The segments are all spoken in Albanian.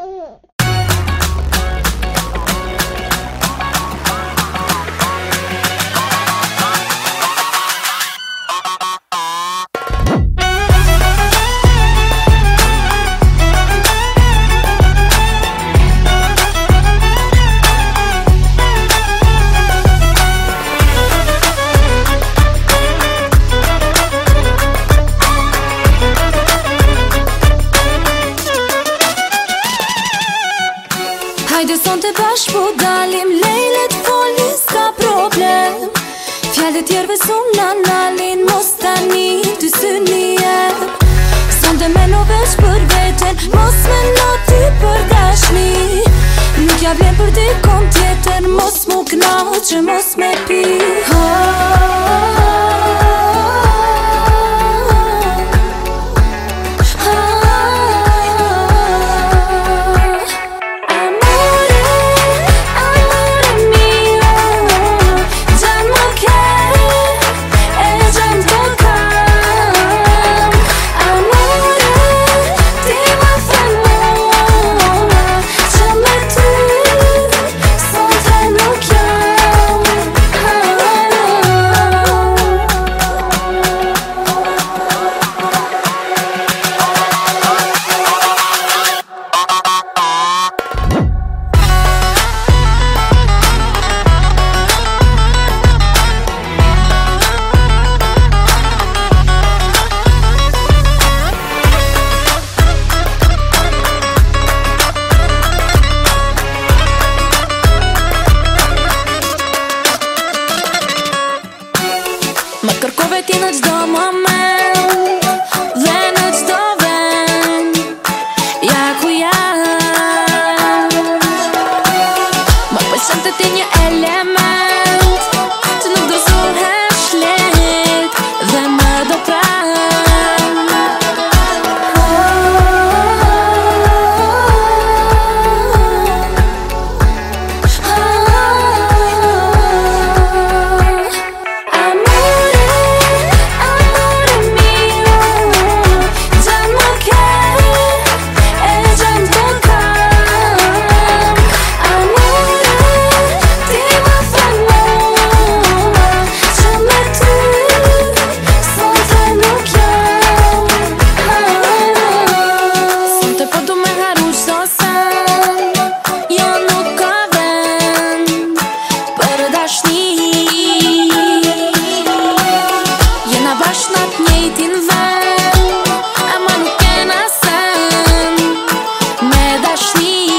Hajde son të bashkë po dalim, lejlet foli s'ka problem. Fjallet tjerve s'una nalin, mos tani ty syni jem. Son të meno veç për veten, mos meno ty për dashni. Nuk ja vlen për dikon tjetër, mos mu knaqe, mos me pi. Më kërkove ti në gjdo moment dhe në gjdo vend, ja ku jam. Më pëlqen të ti një element që nuk dorëzohesh lehtë dhe më do pranë. Bashkët njëjtin vend, ama nuk kena sen me dashni.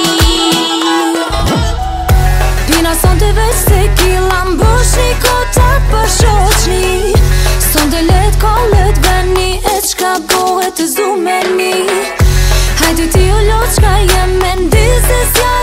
Pina son të veç se killa mbosh një kota për shoqni. Son të let kollet veni e qka bohet të zumeni. Hajde ti u lot qka jem me ndi se s'ja